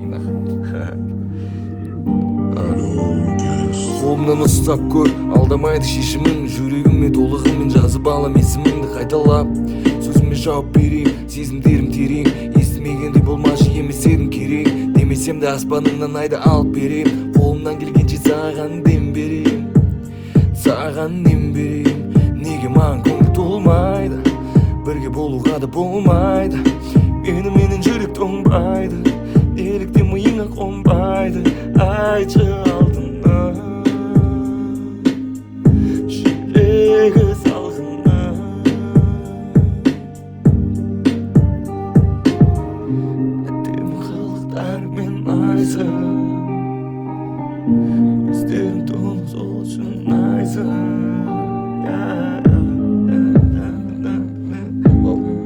Қолымнан ұстап көр, алдамайды шешімім. Жүрегіме толығымен жазып алам есіміңді қайталап. Сөзіме жауап берейін, сезімдерім терең. Естімегендей болмашы, емес едің керек. Демесем де аспаныңнан айды алып берейін. Қолымнан келгенше саған дем берейін, саған дем берейін. Неге маған көңіл толмайды, бірге болуға да болмайды. Менің жүрек тоңбайды, неліктен миыңа қонбайды. Айтшы алтыным, жүрегі салғыным. Әдемі қылықтармен айсың,